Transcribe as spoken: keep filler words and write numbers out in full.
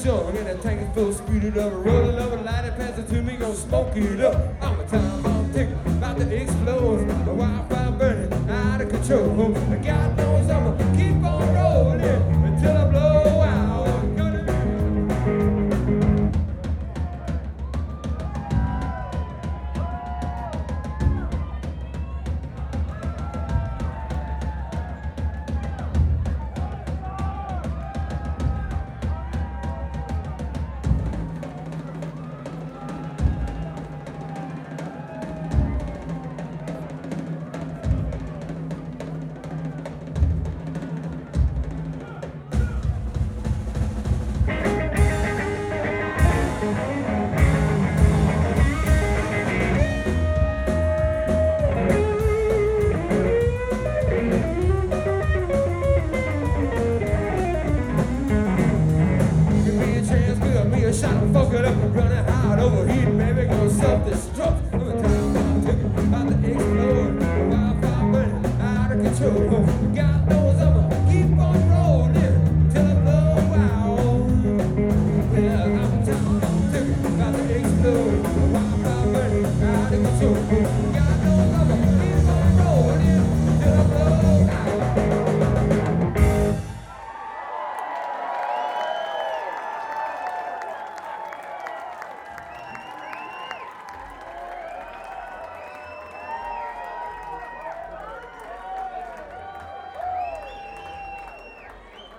strong and the tank is full, speed it up, roll it up, and light it, pass it to me, gonna smoke it up. I'm a time bomb ticket, about to explode, a wildfire burning out of control. I got no